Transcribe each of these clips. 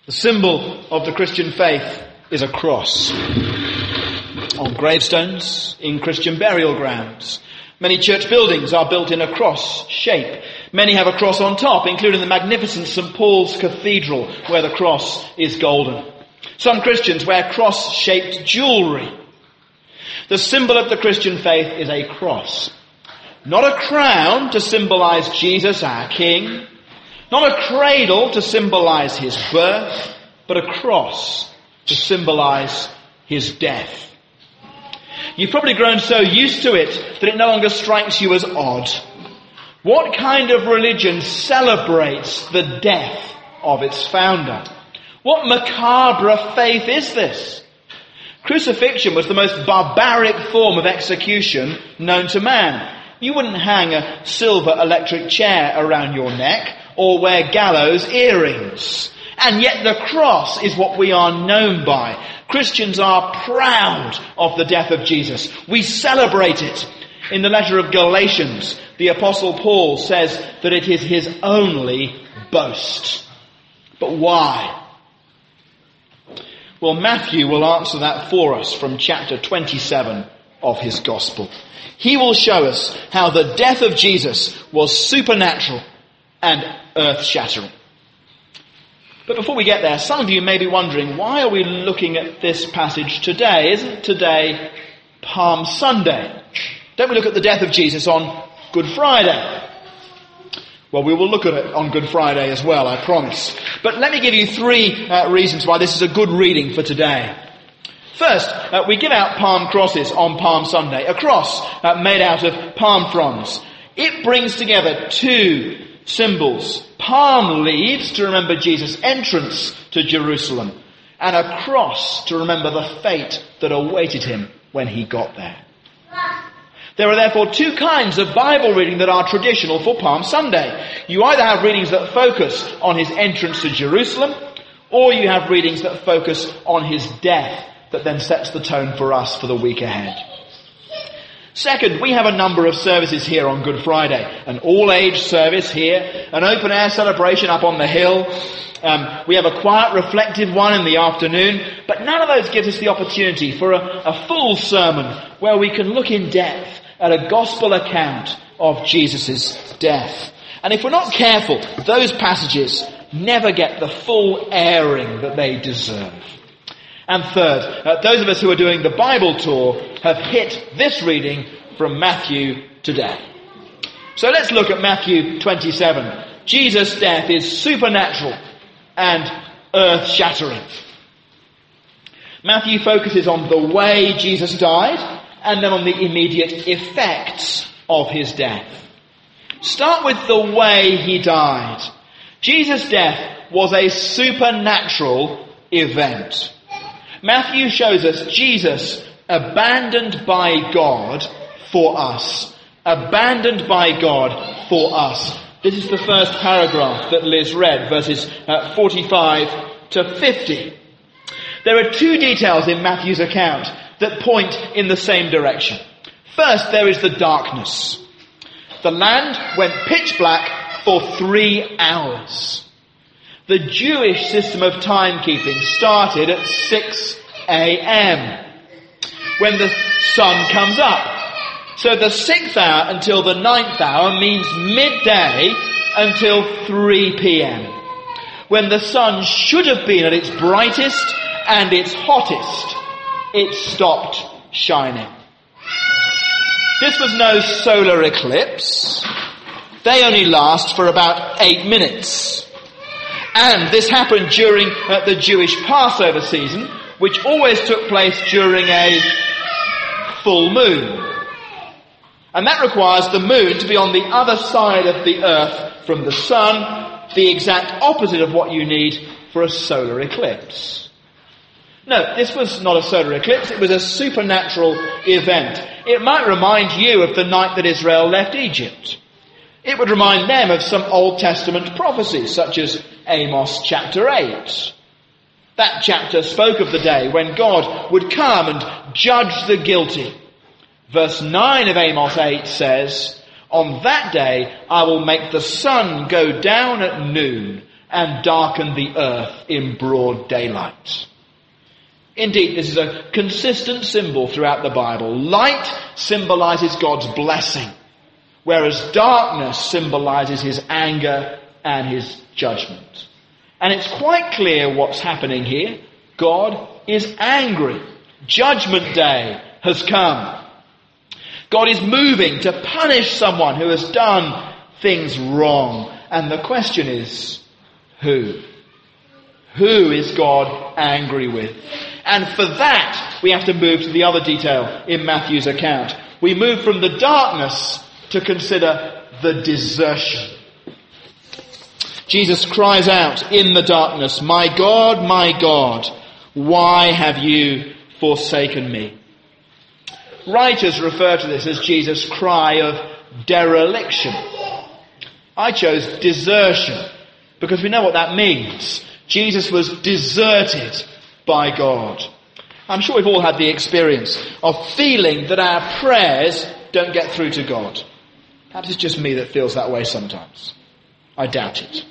The symbol of the Christian faith is a cross. On gravestones, in Christian burial grounds. Many church buildings are built in a cross shape. Many have a cross on top, including the magnificent St. Paul's Cathedral, where the cross is golden. Some Christians wear cross-shaped jewellery. The symbol of the Christian faith is a cross. Not a crown to symbolise Jesus, our King. Not a cradle to symbolise his birth, but a cross to symbolise his death. You've probably grown so used to it that it no longer strikes you as odd. What kind of religion celebrates the death of its founder? What macabre faith is this? Crucifixion was the most barbaric form of execution known to man. You wouldn't hang a silver electric chair around your neck or wear gallows earrings. And yet the cross is what we are known by. Christians are proud of the death of Jesus. We celebrate it. In the letter of Galatians, the Apostle Paul says that it is his only boast. But why? Well, Matthew will answer that for us from chapter 27 of his Gospel. He will show us how the death of Jesus was supernatural and earth-shattering. But before we get there, some of you may be wondering, why are we looking at this passage today? Isn't today Palm Sunday? Don't we look at the death of Jesus on Good Friday? Well, we will look at it on Good Friday as well, I promise. But let me give you three reasons why this is a good reading for today. First, we give out palm crosses on Palm Sunday. A cross made out of palm fronds. It brings together two symbols. Palm leaves to remember Jesus' entrance to Jerusalem, and a cross to remember the fate that awaited him when he got there. There are therefore two kinds of Bible reading that are traditional for Palm Sunday. You either have readings that focus on his entrance to Jerusalem, or you have readings that focus on his death that then sets the tone for us for the week ahead. Second, we have a number of services here on Good Friday. An all-age service here, an open-air celebration up on the hill. We have a quiet, reflective one in the afternoon. But none of those gives us the opportunity for a full sermon where we can look in depth at a gospel account of Jesus' death. And if we're not careful, those passages never get the full airing that they deserve. And third, those of us who are doing the Bible tour have hit this reading from Matthew today. So let's look at Matthew 27. Jesus' death is supernatural and earth-shattering. Matthew focuses on the way Jesus died and then on the immediate effects of his death. Start with the way he died. Jesus' death was a supernatural event. Matthew shows us Jesus abandoned by God for us. Abandoned by God for us. This is the first paragraph that Liz read, verses 45 to 50. There are two details in Matthew's account that point in the same direction. First, there is the darkness. The land went pitch black for 3 hours. The Jewish system of timekeeping started at 6 a.m. when the sun comes up. So the 6th hour until the 9th hour means midday until 3 p.m. when the sun should have been at its brightest and its hottest, it stopped shining. This was no solar eclipse. They only last for about 8 minutes. And this happened during the Jewish Passover season, which always took place during a full moon. And that requires the moon to be on the other side of the earth from the sun, the exact opposite of what you need for a solar eclipse. No, this was not a solar eclipse, it was a supernatural event. It might remind you of the night that Israel left Egypt. It would remind them of some Old Testament prophecies, such as Amos chapter 8. That chapter spoke of the day when God would come and judge the guilty. Verse 9 of Amos 8 says, "On that day I will make the sun go down at noon, and darkened the earth in broad daylight. Indeed, this is a consistent symbol throughout the Bible. Light symbolizes God's blessing, whereas darkness symbolizes his anger and his judgment. And it's quite clear what's happening here. God is angry. Judgment day has come. God is moving to punish someone who has done things wrong. And the question is, who? Who is God angry with? And for that, we have to move to the other detail in Matthew's account. We move from the darkness to consider the desertion. Jesus cries out in the darkness, my God, why have you forsaken me?" Writers refer to this as Jesus' cry of dereliction. I chose desertion because we know what that means. Jesus was deserted by God. I'm sure we've all had the experience of feeling that our prayers don't get through to God. Perhaps it's just me that feels that way sometimes. I doubt it.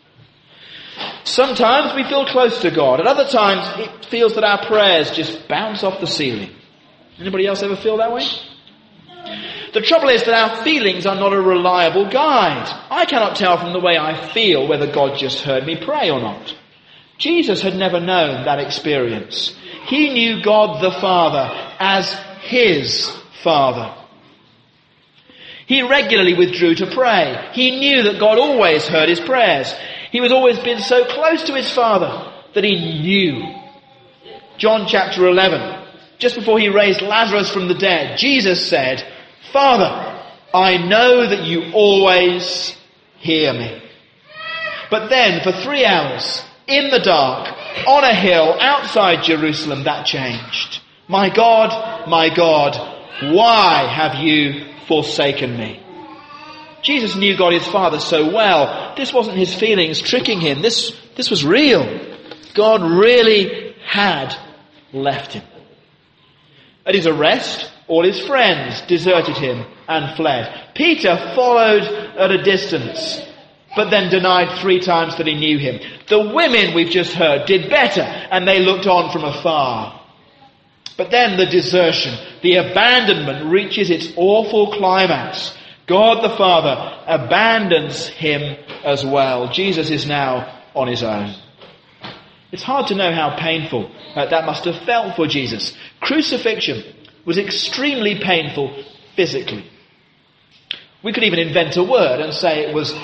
Sometimes we feel close to God. At other times it feels that our prayers just bounce off the ceiling. Anybody else ever feel that way? The trouble is that our feelings are not a reliable guide. I cannot tell from the way I feel whether God just heard me pray or not. Jesus had never known that experience. He knew God the Father as his Father. He regularly withdrew to pray. He knew that God always heard his prayers. He was always been so close to his Father that he knew. John chapter 11, just before he raised Lazarus from the dead, Jesus said, "Father, I know that you always hear me." But then for 3 hours, in the dark, on a hill outside Jerusalem, that changed. My God, why have you forsaken me?" Jesus knew God his Father so well. This wasn't his feelings tricking him. This was real. God really had left him. At his arrest, all his friends deserted him and fled. Peter followed at a distance, but then denied 3 times that he knew him. The women we've just heard did better, and they looked on from afar. But then the desertion, the abandonment reaches its awful climax. God the Father abandons him as well. Jesus is now on his own. It's hard to know how painful that must have felt for Jesus. Crucifixion was extremely painful physically. We could even invent a word and say it was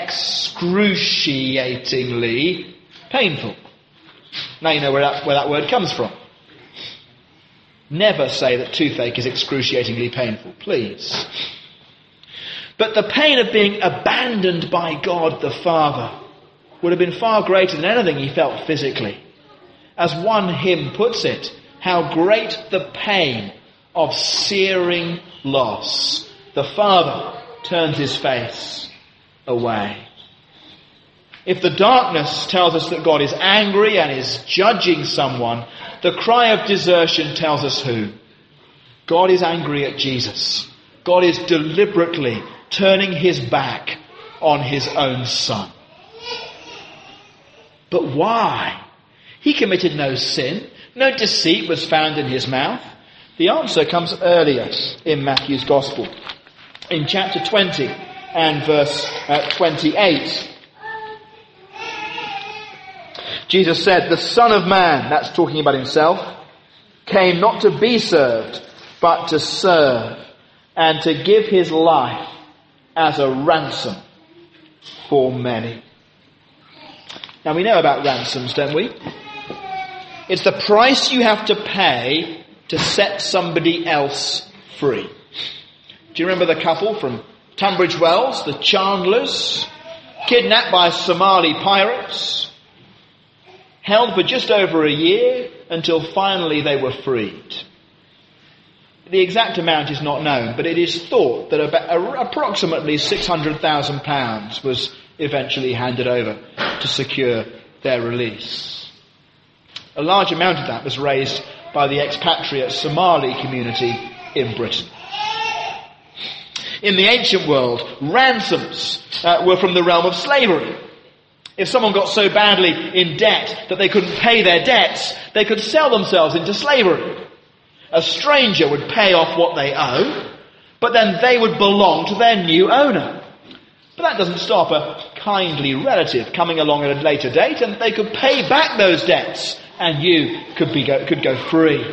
excruciatingly painful. Now you know where that word comes from. Never say that toothache is excruciatingly painful, please. But the pain of being abandoned by God the Father would have been far greater than anything he felt physically. As one hymn puts it, how great the pain of searing loss. The Father turns his face away. If the darkness tells us that God is angry and is judging someone, the cry of desertion tells us who. God is angry at Jesus. God is deliberately turning his back on his own Son. But why? He committed no sin. No deceit was found in his mouth. The answer comes earlier in Matthew's Gospel. In chapter 20 and verse 28. Jesus said, "The Son of Man," that's talking about himself, "came not to be served, but to serve, and to give his life as a ransom for many." Now we know about ransoms, don't we? It's the price you have to pay to set somebody else free. Do you remember the couple from Tunbridge Wells, the Chandlers, kidnapped by Somali pirates, held for just over a year until finally they were freed? The exact amount is not known, but it is thought that approximately £600,000 was eventually handed over to secure their release. A large amount of that was raised by the expatriate Somali community in Britain. In the ancient world, ransoms were from the realm of slavery. If someone got so badly in debt that they couldn't pay their debts, they could sell themselves into slavery. A stranger would pay off what they owe, but then they would belong to their new owner. But that doesn't stop a kindly relative coming along at a later date, and they could pay back those debts, and you could go free.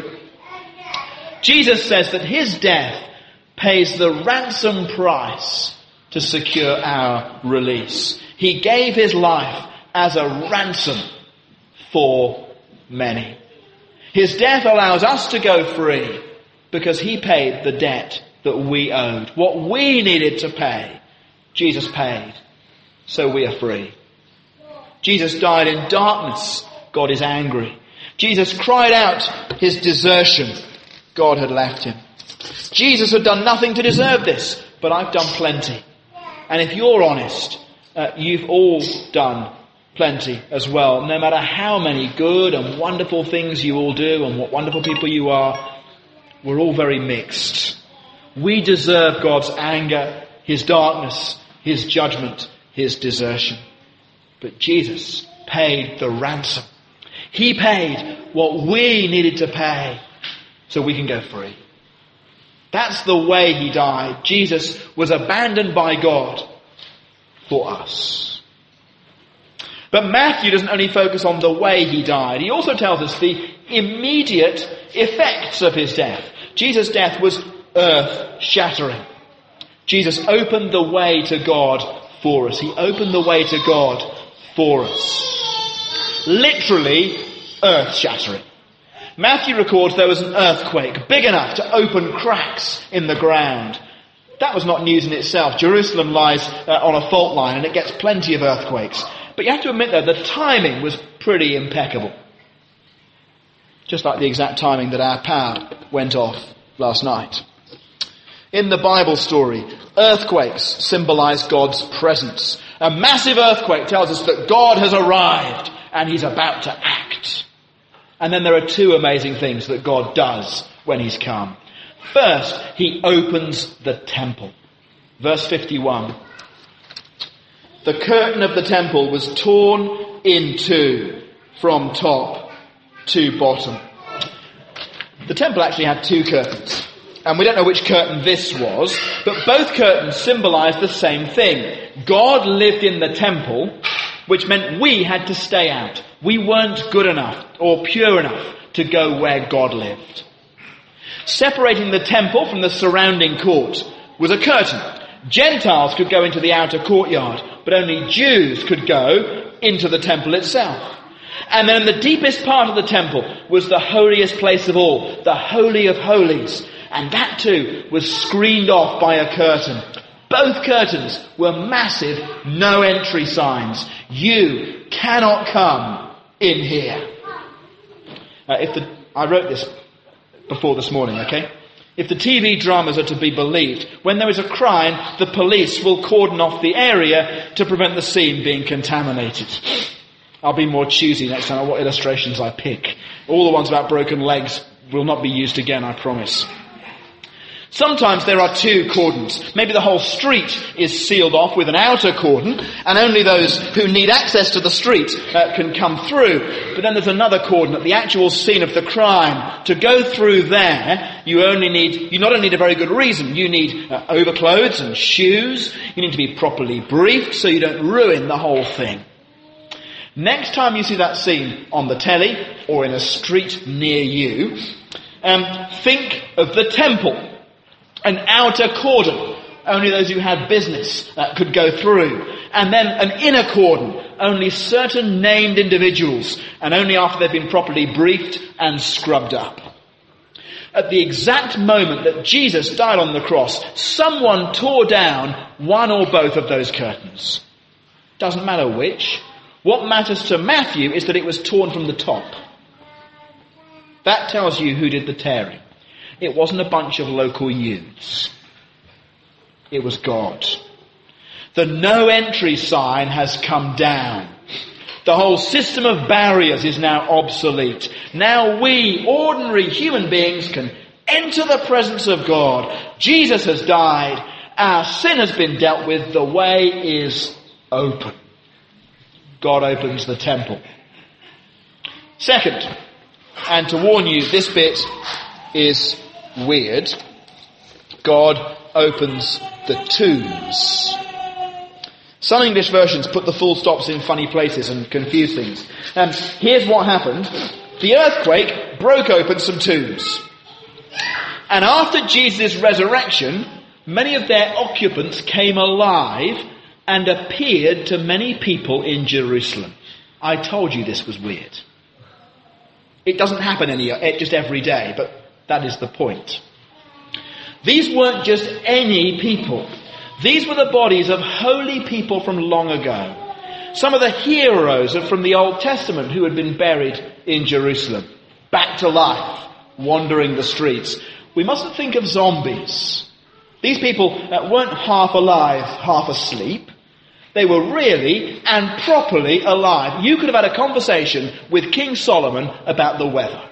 Jesus says that his death pays the ransom price to secure our release. He gave his life as a ransom for many. His death allows us to go free because he paid the debt that we owed. What we needed to pay, Jesus paid. So we are free. Jesus died in darkness. God is angry. Jesus cried out his desertion. God had left him. Jesus had done nothing to deserve this, but I've done plenty. And if you're honest, you've all done plenty as well. No matter how many good and wonderful things you all do and what wonderful people you are, we're all very mixed. We deserve God's anger, his darkness, his judgment, his desertion. But Jesus paid the ransom. He paid what we needed to pay so we can go free. That's the way he died. Jesus was abandoned by God for us. But Matthew doesn't only focus on the way he died. He also tells us the immediate effects of his death. Jesus' death was earth-shattering. Jesus opened the way to God for us. He opened the way to God for us. Literally earth-shattering. Matthew records there was an earthquake big enough to open cracks in the ground. That was not news in itself. Jerusalem lies on a fault line and it gets plenty of earthquakes. But you have to admit though, the timing was pretty impeccable. Just like the exact timing that our power went off last night. In the Bible story, earthquakes symbolize God's presence. A massive earthquake tells us that God has arrived and he's about to act. And then there are two amazing things that God does when he's come. First, he opens the temple. Verse 51. The curtain of the temple was torn in two from top to bottom. The temple actually had two curtains. And we don't know which curtain this was, but both curtains symbolise the same thing. God lived in the temple, which meant we had to stay out. We weren't good enough or pure enough to go where God lived. Separating the temple from the surrounding court was a curtain. Gentiles could go into the outer courtyard, but only Jews could go into the temple itself. And then the deepest part of the temple was the holiest place of all, the Holy of Holies. And that too was screened off by a curtain. Both curtains were massive no entry signs. You cannot come in here. I wrote this before this morning, okay? If the TV dramas are to be believed, when there is a crime, the police will cordon off the area to prevent the scene being contaminated. I'll be more choosy next time on what illustrations I pick. All the ones about broken legs will not be used again, I promise. Sometimes there are two cordons. Maybe the whole street is sealed off with an outer cordon, and only those who need access to the street can come through. But then there's another cordon at the actual scene of the crime. To go through there, you not only need a very good reason, you need overclothes and shoes. You need to be properly briefed so you don't ruin the whole thing. Next time you see that scene on the telly or in a street near you, think of the temple. An outer cordon, only those who had business could go through. And then an inner cordon, only certain named individuals, and only after they've been properly briefed and scrubbed up. At the exact moment that Jesus died on the cross, someone tore down one or both of those curtains. Doesn't matter which. What matters to Matthew is that it was torn from the top. That tells you who did the tearing. It wasn't a bunch of local youths. It was God. The no entry sign has come down. The whole system of barriers is now obsolete. Now we, ordinary human beings, can enter the presence of God. Jesus has died. Our sin has been dealt with. The way is open. God opens the temple. Second, and to warn you, this bit is weird, God opens the tombs. Some English versions put the full stops in funny places and confuse things. Here's what happened. The earthquake broke open some tombs. And after Jesus' resurrection, many of their occupants came alive and appeared to many people in Jerusalem. I told you this was weird. It doesn't happen just every day, but that is the point. These weren't just any people. These were the bodies of holy people from long ago. Some of the heroes from the Old Testament who had been buried in Jerusalem, back to life, wandering the streets. We mustn't think of zombies. These people weren't half alive, half asleep. They were really and properly alive. You could have had a conversation with King Solomon about the weather.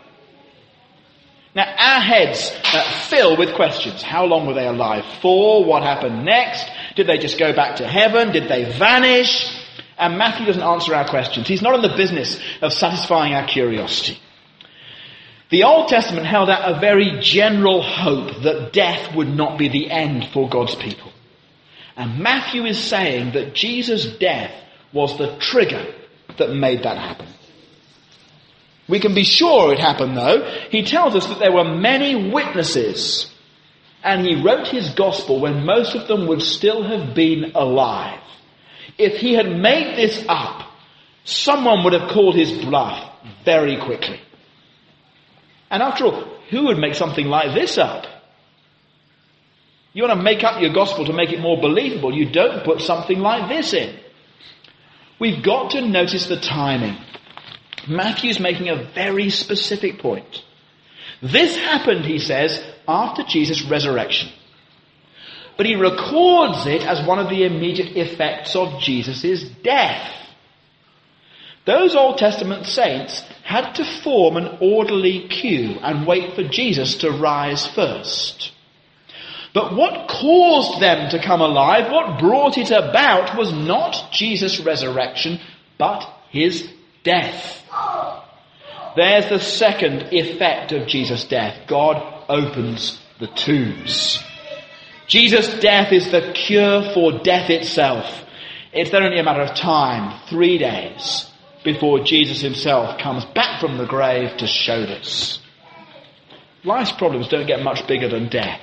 Now, our heads fill with questions. How long were they alive for? What happened next? Did they just go back to heaven? Did they vanish? And Matthew doesn't answer our questions. He's not in the business of satisfying our curiosity. The Old Testament held out a very general hope that death would not be the end for God's people. And Matthew is saying that Jesus' death was the trigger that made that happen. We can be sure it happened, though. He tells us that there were many witnesses, and he wrote his gospel when most of them would still have been alive. If he had made this up, someone would have called his bluff very quickly. And after all, who would make something like this up? You want to make up your gospel to make it more believable. You don't put something like this in. We've got to notice the timing. Matthew's making a very specific point. This happened, he says, after Jesus' resurrection. But he records it as one of the immediate effects of Jesus' death. Those Old Testament saints had to form an orderly queue and wait for Jesus to rise first. But what caused them to come alive, what brought it about, was not Jesus' resurrection, but his death. There's the second effect of Jesus' death. God opens the tombs. Jesus' death is the cure for death itself. It's then only a matter of time, 3 days, before Jesus himself comes back from the grave to show this. Life's problems don't get much bigger than death.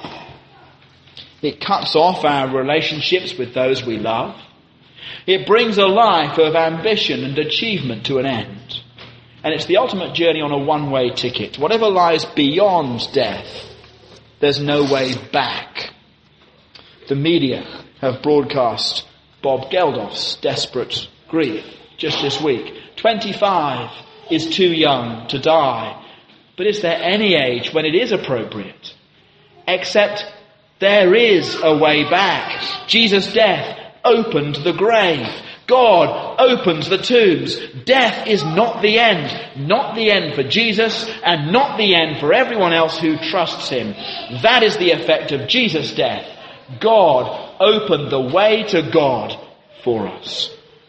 It cuts off our relationships with those we love. It brings a life of ambition and achievement to an end. And it's the ultimate journey on a one-way ticket. Whatever lies beyond death, there's no way back. The media have broadcast Bob Geldof's desperate grief just this week. 25 is too young to die. But is there any age when it is appropriate? Except there is a way back. Jesus' death opened the grave. God opens the tombs. Death is not the end. Not the end for Jesus and not the end for everyone else who trusts him. That is the effect of Jesus' death. God opened the way to God for us.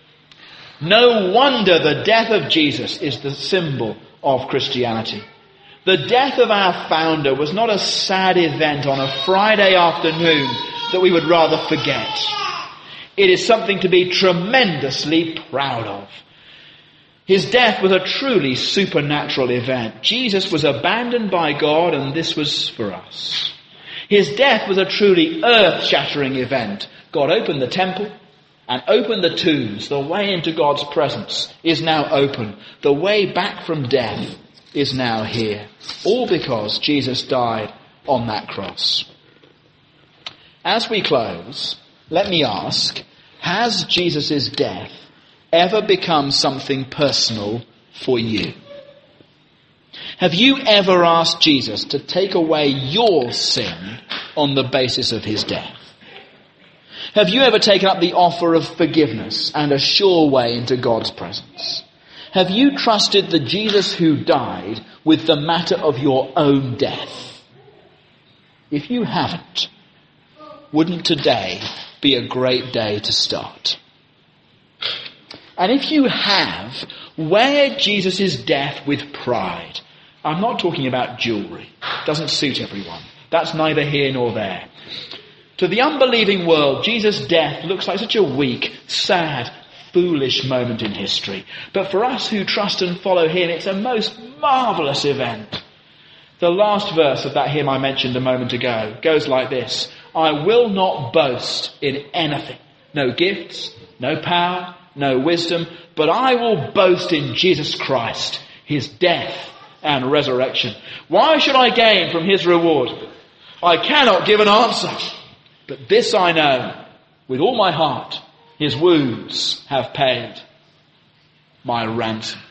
No wonder the death of Jesus is the symbol of Christianity. The death of our founder was not a sad event on a Friday afternoon that we would rather forget. It is something to be tremendously proud of. His death was a truly supernatural event. Jesus was abandoned by God, and this was for us. His death was a truly earth-shattering event. God opened the temple and opened the tombs. The way into God's presence is now open. The way back from death is now here. All because Jesus died on that cross. As we close, let me ask, has Jesus' death ever become something personal for you? Have you ever asked Jesus to take away your sin on the basis of his death? Have you ever taken up the offer of forgiveness and a sure way into God's presence? Have you trusted the Jesus who died with the matter of your own death? If you haven't, wouldn't today be a great day to start? And if you have, wear Jesus' death with pride. I'm not talking about jewellery. Doesn't suit everyone. That's neither here nor there. To the unbelieving world, Jesus' death looks like such a weak, sad, foolish moment in history. But for us who trust and follow him, it's a most marvellous event. The last verse of that hymn I mentioned a moment ago goes like this: I will not boast in anything. No gifts, no power, no wisdom, but I will boast in Jesus Christ, his death and resurrection. Why should I gain from his reward? I cannot give an answer. But this I know, with all my heart, his wounds have paid my ransom.